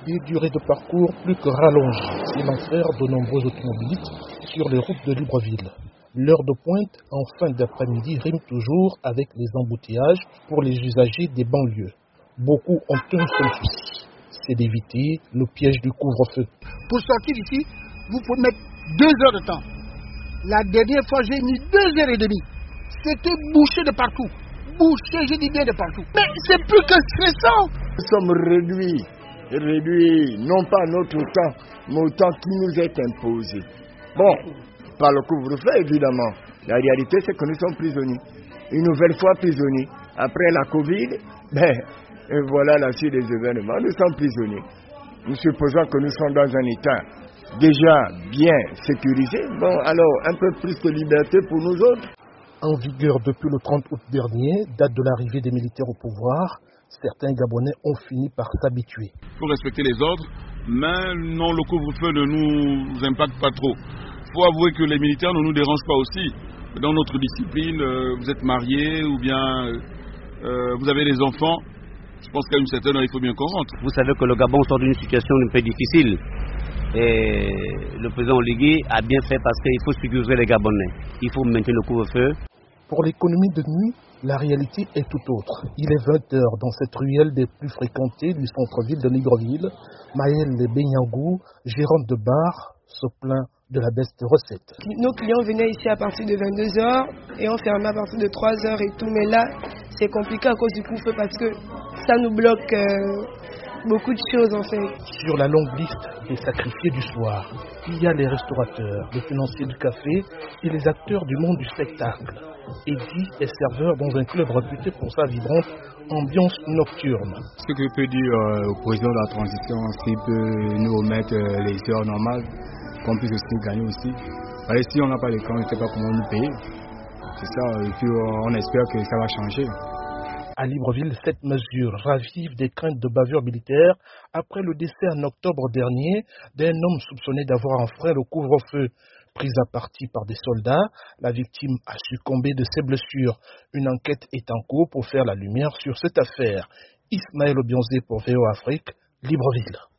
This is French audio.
Des durées de parcours plus que rallongées, c'est l'enfer de nombreux automobilistes sur les routes de Libreville. L'heure de pointe en fin d'après-midi rime toujours avec les embouteillages pour les usagers des banlieues. Beaucoup ont un seul souci, c'est d'éviter le piège du couvre-feu. Pour sortir ici, vous pouvez mettre 2 heures de temps. La dernière fois, j'ai mis 2 heures et demie. C'était bouché de partout. Bouché, je dis bien de partout. Mais c'est plus que stressant. Nous sommes réduits, non pas notre temps, mais au temps qui nous est imposé. Bon, par le couvre-feu évidemment. La réalité c'est que nous sommes prisonniers. Une nouvelle fois prisonniers. Après la Covid, et voilà la suite des événements, nous sommes prisonniers. Nous supposons que nous sommes dans un état déjà bien sécurisé. Bon, alors un peu plus de liberté pour nous autres. En vigueur depuis le 30 août dernier, date de l'arrivée des militaires au pouvoir, certains Gabonais ont fini par s'habituer. Il faut respecter les ordres, mais non, le couvre-feu ne nous impacte pas trop. Il faut avouer que les militaires ne nous dérangent pas aussi. Dans notre discipline, vous êtes marié ou bien vous avez des enfants. Je pense qu'à une certaine heure, il faut bien qu'on rentre. Vous savez que le Gabon sort d'une situation un peu difficile. Et le président Oligui a bien fait parce qu'il faut sécuriser les Gabonais. Il faut maintenir le couvre-feu. Pour l'économie de nuit, la réalité est tout autre. Il est 20h dans cette ruelle des plus fréquentées du centre-ville de Libreville. Maëlle Benyangou, gérante de bar, se plaint de la baisse de recettes. Nos clients venaient ici à partir de 22h et on fermait à partir de 3h et tout. Mais là, c'est compliqué à cause du couvre-feu parce que ça nous bloque beaucoup de choses en fait. Sur la longue liste des sacrifiés du soir, il y a les restaurateurs, les financiers du café et les acteurs du monde du spectacle. Eddie est serveur dans un club réputé pour sa vibrante ambiance nocturne. Ce que je peux dire au président de la transition, s'il peut nous remettre les heures normales, qu'on puisse aussi gagner aussi. Parce que si on n'a pas les camps, on ne sait pas comment nous payer. C'est ça, et puis on espère que ça va changer. À Libreville, cette mesure ravive des craintes de bavure militaire après le décès en octobre dernier d'un homme soupçonné d'avoir enfreint le couvre-feu. Prise à partie par des soldats, la victime a succombé de ses blessures. Une enquête est en cours pour faire la lumière sur cette affaire. Ismaël Obionzé pour VO Afrique, Libreville.